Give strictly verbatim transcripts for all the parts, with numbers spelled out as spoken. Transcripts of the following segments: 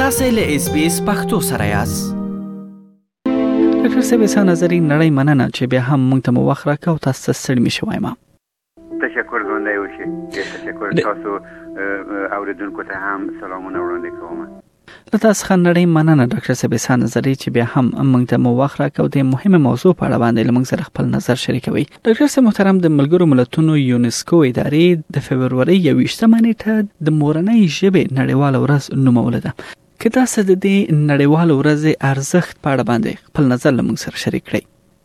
تاسو له اس بي اس پښتو سره یاست. ډاکټر صاحب څه نظر نړۍ مننه چې بیا هم موږ ته مو وخت راکاو تاسو ستړي مشو وایم. تشکر زنده اوشي. تشکر تاسو اوریدونکو ته هم سلامونه وړاندې کوم. تاسو خن نړۍ مننه ډاکټر صاحب څه نظر چې بیا هم موږ ته مو وخت راکاو د مهمه موضوع په اړه باندې موږ سره خپل نظر شریکوي. ډاکټر صاحب محترم د ملګرو ملتونو یونسکو ادارې د فبرवरी یوویشتمه نیټه د مورنۍ ژبې نړیواله ورځ نومولې ده. که تاسو د دې نړیواله ورځ ارزښت په اړه باندې خپل نظر له موږ سره شریک کړئ.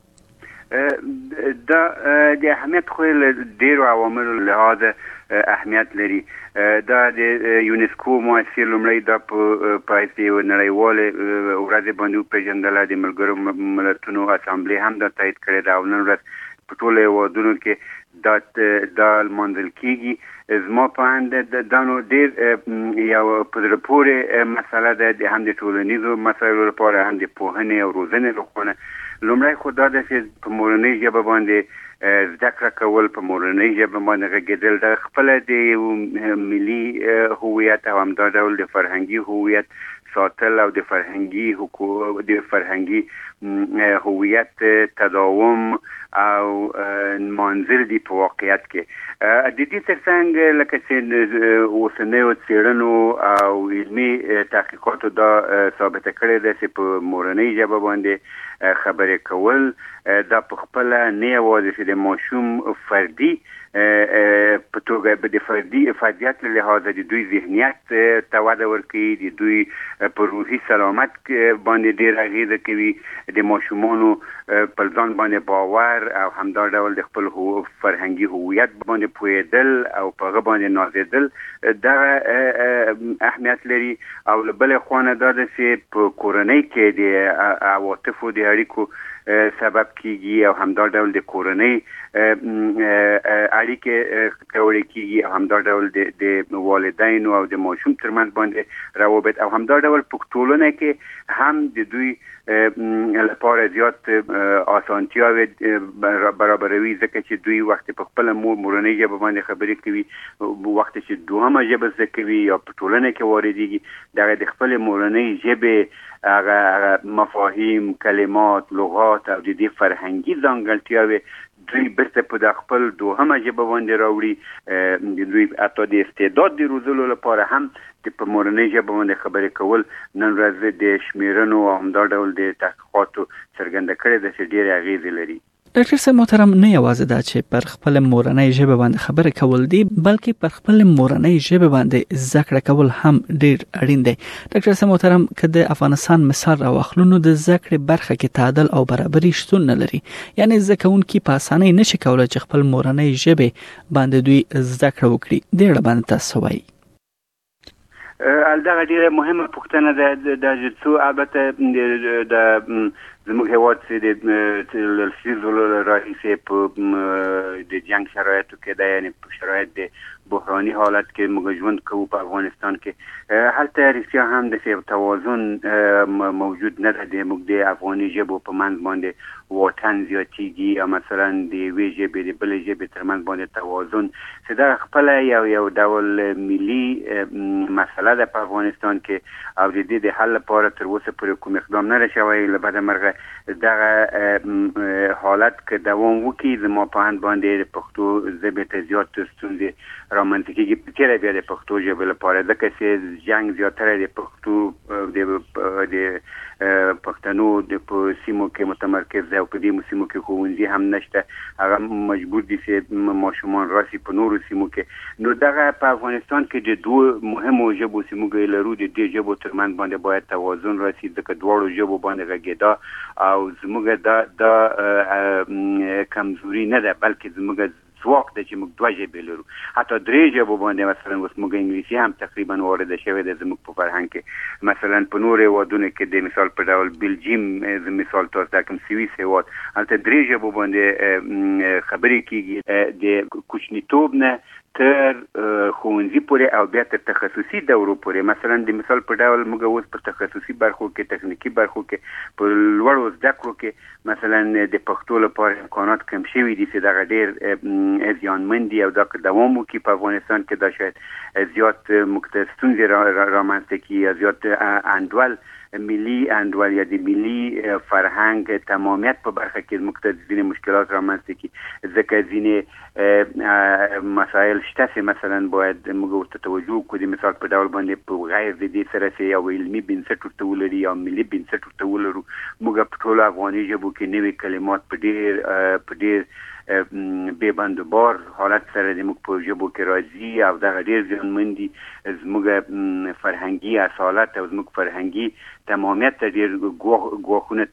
دا د اهمیت خو له ډیرو عواملو لحاظه اهمیت لري. دا د یونسکو مؤسسې لومړی د په یو نړیواله ورځ باندې پیژندل د ملګرو ملتونو اسامبلې هم د تایید کړې ده او نن ورځ په ټولو هیوادونو کې دا د منځل کېږي. زما په اند دا نو ډېر یو په پورې مسله ده د هم د ټولنیزو مسایلو لپاره هم د پوهنې او روزنې لپاره. لومړی خو دا ده چې په مورنۍ ژبه باندې زده کړه کول، په مورنۍ ژبه باندې غږېدل د خپله د یو ملي هویت او همدا ډول د فرهنګي هویت ساتل او د فرهنګي حقوق د فرهنګي هویت تداوم او منزل دی په واقعیت کې د دې ترڅنګ لکه چې اوسنیو څېړنو او علمي تحقیقاتو دا ثابته کړې ده چې په مورنۍ ژبه باندې خبرې کول دا په خپله نه یوازې چې د ماشوم فردي په توګه د فردي فردیت له لحاظه د دوی ذهنیت ته وده ورکوي، د دوی په روحي سلامت باندې ډېر اغېزه کوي، د ماشومانو په ځان باندې باور او همدا ډول د خپل فرهنګي هویت باندې پوهېدل او په هغه باندې نازېدل دغه اهمیت لري. او له بلې خوا نه دا ده چې په کورنۍ کې د عواطفو د اړیکو سبب کیږي او همدا ډول د کورنۍ اړیکې پیاوړې کیږي او همدا ډول د والدینو او د ماشوم ترمنځ باندې روابط او همدا ډول په ټولنه کې هم د دوی لپاره زیات اسانتیاوې برابروي، ځکه چې دوی وخت په خپل مورنۍ ژبه باندې خبرې کوي، وخت چې دوهمه ژبه زده کوي یا په ټولنه کې واردېږي دغه د خپل مورنۍ ژبې هغه مفاهیم، کلمات، لغات او د دې فرهنګي ځانګړتیاوې دوی بیرته په د خپل دوهمه ژبه باندې راوړي. د دوی حتی د استعداد د روزلو لپاره هم په مورنۍ ژبه باندې خبرې کول نن ورځ د شمیرنو او همدا ډول د تحقیقاتو څرګنده کړې ده چې ډېرې اغېزې لري. ډاکټر صاحب محترم نه یوازې دا چې پر خپل مورنۍ ژبه باندې خبرې کول دي بلکې پر خپل مورنۍ ژبه باندې زده کړه کول هم ډېر اړین دی. ډاکټر صاحب محترم که د افغانستان مثال راواخلو نو د زده کړې برخه کې تعادل او برابري شتون نه لري، یعنی زده کوونکي په اسانۍ نشي کولی چې خپل مورنۍ ژبې باندې دوی زده کړه وکړي. دې اړه باندې تاسو وایي؟ دغه ډېره مهمه پوښتنه ده د څو البته د زموږ هېواد چې د لسیزو راهیسې په د جنګ شرایطو کې ده، یعنې په شرایط د بحراني حالت کې موږ ژوند کوو په افغانستان کې. هلته رښتیا هم د توازن موجود نه ده. د موږ د افغاني ژبو په منځ باندې واټن زیاتېږي او مثلا د یوې ژبې د بلې ژبې ترمنځ باندې توازن چې دا خپله یو یو ډول ملي مسله ده په افغانستان کې او د دې د حل لپاره تر اوسه پورې کوم اقدام نه دی شوی. له بده مرغه دغه حالت که دوام وکړي زما په اند باندې د پښتو ژبې ته زیات ستونزې رامنځته کېږي، په تېره بیا د پښتو ژبې لپاره، ځکه چې جنګ زیاتره د پښتو د پښتنو د په سیمو کې متمرکز دی او په دې سیمو کې ښوونځي هم نشته، هغه مجبور دي چې ماشومان راشي په نورو سیمو کې. نو دغه په افغانستان کې د دوه مهمو ژبو چې موږ لرو د دې ژبو ترمنځ باندې باید توازن راشي، ځکه دواړو ژبو باندې غږېدا او زموږ دا دا کمزوري نه ده بلکې زموږ ځواک ده چې موږ دوه ژبې لرو. حتی درې ژبو باندې مثلا اوس موږ انګلیسي هم تقریبا وارده شوې ده زموږ په فرهنګ کې. مثلا په نورو هېوادونو کې د مثال په ډول بلجیم د مثال تاسو درکړم، سویس هېواد، هلته درې ژبو باندې خبرې کېږي. د کوچنیتوب نه تر ښوونځي پورې او بیا تر تخصصي دورو پورې. مثلا د مثال په ډول موږ اوس په تخصصي برخو کې تخنیکی برخو کې په لوړو زده کړو کې مثلا د پښتو لپاره امکانات کم شوي دي چې دغه ډېر زیانمن دي او دا که دوام وکړي په افغانستان کې دا شاید زیات موږ ستونزې رامنځته کړي، زیات انډول ملي انډول یا د ملي فرهنګ تمامیت په برخه کې موږ ته ځینې مشکلات رامنځته کړي، ځکه ځینې مسایل شته چې مثلا باید موږ ورته توجه وکړو. د مثال په ډول باندې په غیر د دې سره چې یو علمي بنسټ ورته ولري یا ملي بنسټ ورته ولرو، موږ په ټولو افغاني ژبو کې نوي کلمات په ډېر په ډېر بې بندوبار حالت سره د موږ په ژبو کې راځي او دغه ډېر زیانمن دي زموږ فرهنګي اصالت او زموږ فرهنګي تمامیت ته ډېر ګواښونه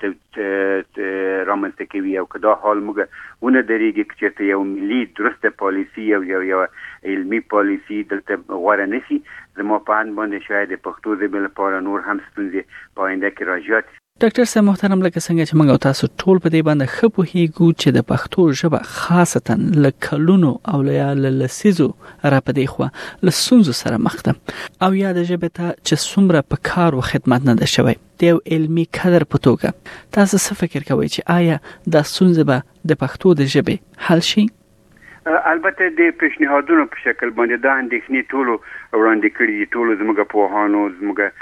رامنځته کوي. او که دا حال موږ ونه درېږي چې چېرته یو ملي درسته پالیسي او یو یو علمي پالیسي دلته غوره نشي، زما په اند باندې شاید د پښتو ژبې لپاره نور هم ستونزې په آینده کې راځي. ډاکټر صاحب محترم، لکه څنګه چې موږ تاسو ټول په دې باندې ښه پوهیږو چې د پښتو ژبه خاصتا له کلونو او له لسیزو را پدې خو له ستونزو سره مخ ده او یا د ژبې ته چې څومره په کار او خدمت نه ده شوی د یو علمي کدر په توګه، تاسو څه فکر کوئ چې آیا دا ستونزه به د پښتو د ژبې حل شي؟ البته د پیشنهادونو په شکل باندې دا اندېښنې ټولو وړاندې کړي دي، ټولو زموږ پوهانو زموږ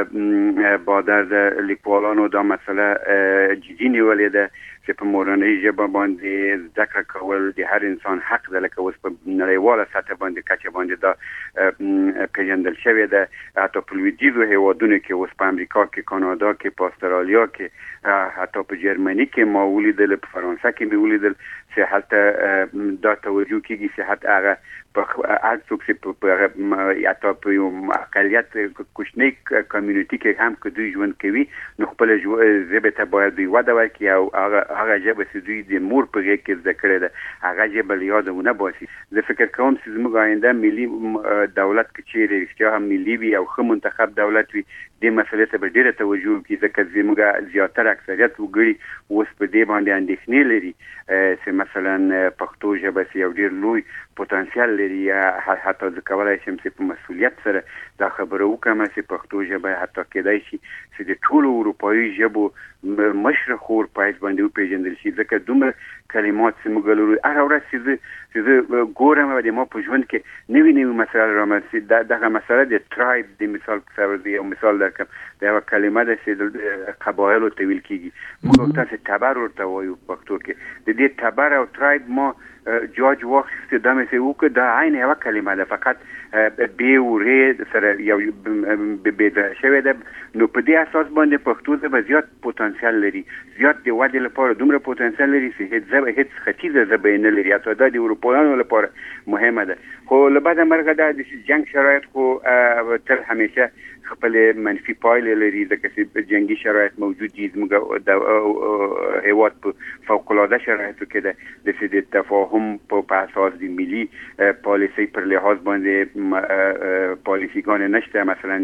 بادر د لیکوالانو دا مسله جدي نیولې ده چې په مورنۍ ژبه باندې زده کړه کول د هر انسان حق ده، لکه اوس په نړیواله سطح باندې کچه باندې دا پیژندل شوې ده. حتی په لویدیځو هېوادونو کې اوس په امریکا کې، کانادا کې، په استرالیا کې، حتی په جرمني کې ما ولیدل، په فرانسه کې مې ولیدل چې هلته دا توجه کېږي چې حتی هغه په هر څوک چې په حتی په یو اقلیت کوچنۍ کمیونټي کې هم که دوی ژوند کوي نو خپله ژبې ته باید دوی وده ورکړي او هغه هغه ژبه چې دوی د مور په غېږ کې زده کړې ده هغه ژبه له یاده ونه باسي. زه فکر کوم چې زموږ آینده ملي دولت که چیرې رښتیا هم ملي وي او ښه منتخب دولت وي، دې مسئلې ته به ډېره توجه وکړي، ځکه زموږ زیاتره اکثریت وګړي اوس په دې باندې اندېښنې لري چې مثلا پښتو ژبه چې یو ډېر لوی پوتنسیال لري. حتی زه کولی شم چې په مسؤلیت سره دا خبره وکړم چې پښتو ژبه حتی کېدای شي چې د ټولو اروپایي ژبو مشره خور په حیث باندې وپېژندل شي، ځکه دومره کلمات چې موږ لرو هره ورځ چې زه چې زه ګورم او د ما په ژوند کې نوي نوي مسایل رامنځته. دغه مسله د ټرایب د مثال په یو مثال درکړم، دا یوه کلمه ده چې د قبایلو ته ویل کېږي، موږ تاسې ټبر ورته وایو پښتو کې. د دې ټبر او ټرایب ما جاج واخیسته دا مې چې وکړه دا عین یوه کلمه ده، فقط بې او ری سره یو بېده شوې ده. نو په دې اساس باندې پښتو ژبه زیات پوتنسیال لري، زیات د ودې لپاره دومره پوتنسیال لري چې هیڅ ژبه هیڅ ختیځه ژبه یې نه لري، حتی دا د اروپایانو لپاره مهمه ده. خو له بده مرغه دا د جنګ شرایط خو تل همیشه خپل منفي پایلې لري، ځکه چې جنګي شرایط موجود دي. زموږ د هېواد په فوقالعاده شرایطو کې ده د د تفاهم په اساس د ملي پالیسۍ پر لحاظ باندې پالیسیګانې نشته. مثلا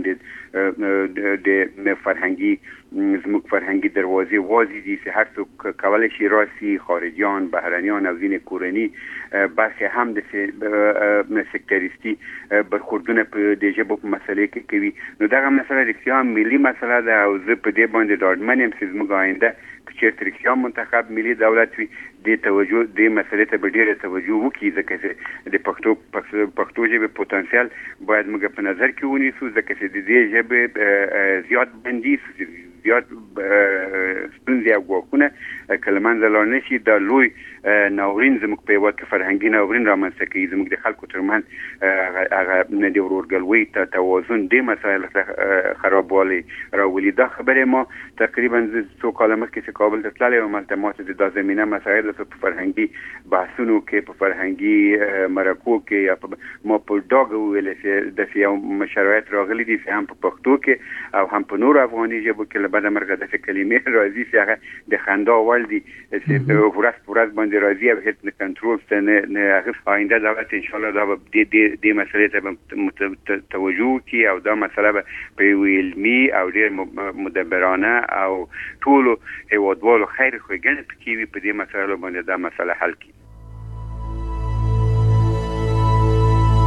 د فرهنګي زموږ فرهنګي دروازې وازې دي چې هر څوک کولی شي راسي، خارجیان، بهرنیان او ځینې کورني برخې هم د سکتریستي برخوردونه په د ژبو په مسلې کې کوي. نو دغه مسله رښتیا هم ملي مسله ده او زه په دې باندې ډاډمن یم چې زموږ آینده که چېرته رښتیا منتخب ملي دولت وي دې توجه دې مسلې ته به ډېره توجه وکړي، ځکه چې د پښتو پښتو ژبې پوتنسیال باید موږ په نظر کې ونیسو، ځکه چې د دې ژبې زیات بندیز زیات ستونزې او ګواښونه که له منځه لاړ نه شي دا لوی ناورین زموږ په هېواد کې فرهنګي ناورین رامنځته کوي. زموږ د خلکو ترمنځ هغه د ورورګلوۍ توازن دې مسایل خرابوالی راولي. دا خبرې ما تقریبا څو کاله مخکې چې کابل ته تللی وم هلته ما ته د دا زمینه مسایل په فرهنګي بحثونو کې په فرهنګي مرکو کې یا ما په ډاګه وویل چې داسې یو شرایط راغلي دي چې هم په پښتو کې او هم په نورو افغاني ژبو کې له بده مرغه داسې کلمې راځي چې هغه د خندا وړ دي چې ورځ په ورځ باندې راځي او هېڅ نه کنټرول شته نه هغه آینده دولت انشاءالله دا به دې مسلې ته به توجه وکړي او دا مسله به په یو علمي او ډېر مدبرانه او ټولو هېوادوالو خیر ښېګڼې پکې وي په دې مسایلو باندې دا مسله حل کړي.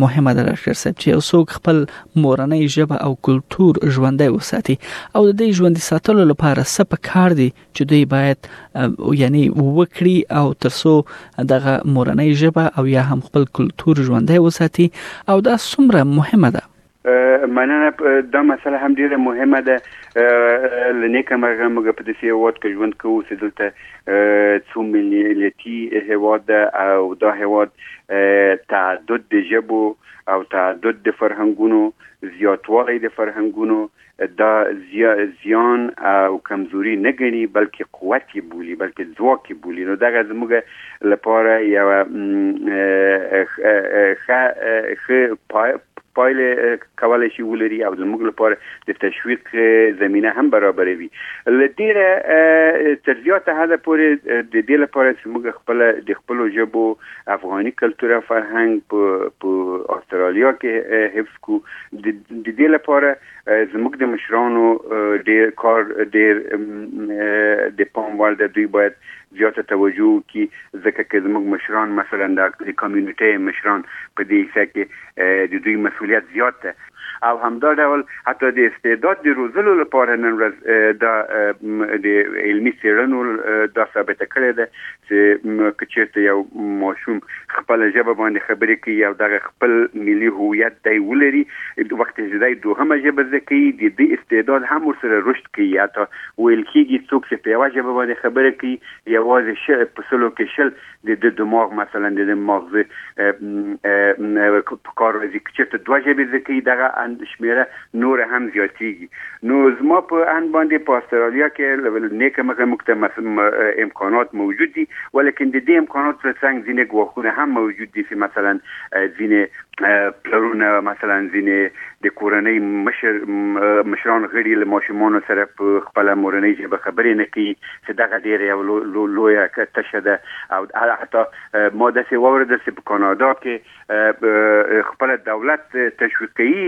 مهمه ده ډاکټر صاحب چې یو څوک خپل مورنۍ ژبه او کلتور ژوندۍ وساتي او د دې ژوندۍ ساتلو لپاره څه پکار دي چې دوی باید یعنی وکړي او ترڅو دغه مورنۍ ژبه او یا هم خپل کلتور ژوندۍ وساتي او دا څومره مهمه ده؟ مننه. دا مسله هم ډیره مهمه ده. لنیکه مرغه موږ په دې هیواد کې ژوند کوو چې دلته څو ملیتي هیواد ده او دا هیواد تعدد د ژبو او تعدد د فرهنګونو زیاتوالی د فرهنګونو دا زیان او کمزوري نه ګڼي بلکې قوت یې بولي بلکې ځواک یې بولي. نو دغه زموږ لپاره یو ښه پایله کولای شي ولري او زموږ لپاره د تشویق زمينه هم برابروي. لدیره تر زیاته حد پورې د دې لپاره چې موږ خپل د خپل ژبو افغاني کلتور او فرهنګ په په استرالیا کې حفظ کو. د دې لپاره زموږ د مشرانو ډېر کار ډېر د پام وړ د دوی باید زیاته توجه کی ځکه چې زموږ مشران مثلا د کمیونټي مشران په دې ځای کې د دوی مسؤلیت زیات ده او همدا ډول حتی د استعداد د روزلو لپاره نن ورځ د د علمي څېړنو دا ثابته کړې ده چې کچېرته یو ماشوم خپل ژبه باندې خبرې کوي او دغه خپل ملي هویت دی ولري وخت چې دی دوهمه ژبه زده کوي د دې استعداد هم ورسره رشد کوي. حتی ویل کېږي څوک چې په یوه ژبه باندې خبرې کوي یوازې شل په سلو کې شل د دماغ مثلا د مغز په کار راځي. کچېرته دوه ژبې زده کوي دغه شمیره نور هم زیاتیږي. نو زما په ان باندې په استرالیا کې نیکه مخه مکتمل امکانات موجود دي ولیکن د دې امکانات ترڅنګ ځینې ګواښونه هم موجود دي چې مثلا ځینې پلرونه مثلا ځینې د کورنۍ مشر مشران غړي له ماشومانو سره په خپل مورنۍ ژبه خبرې نه کوي چې دغه ډېره یو لویه تشه ده. او حتی ما داسې واورېدل چې په کانادا کې خپل دولت تشویق کوي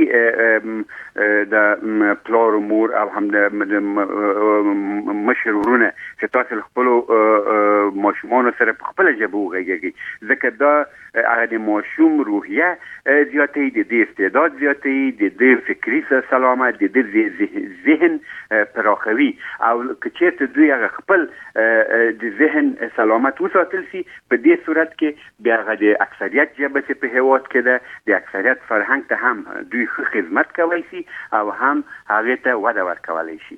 د پلار و مور او هم د مشر ورونه چې تاسو خپل ماشومانو سره په خپل ژبه وغږیږي ځکه دا هغه د ماشوم روحیه زیاتوي د دې استعداد زیاتوي د دې فکري سلامت د دې ذهن پراخوي او که چېرته دوی هغه خپل د ذهن سلامت وساتل شي په دې صورت کې بیا هغه د اکثریت ژبه چې په هیواد کې ده د اکثریت فرهنګ ته هم دوی ښه خدمت کولی شي او هم هغې ته وده ورکولی شي.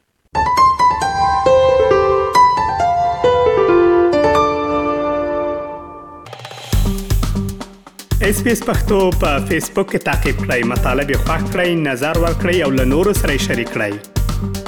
اس پی اس پختو په فیسبوک کې تعقیب کړئ، مطالب یې خوښ کړئ، نظر ورکړئ او له نورو سره شریک کړئ.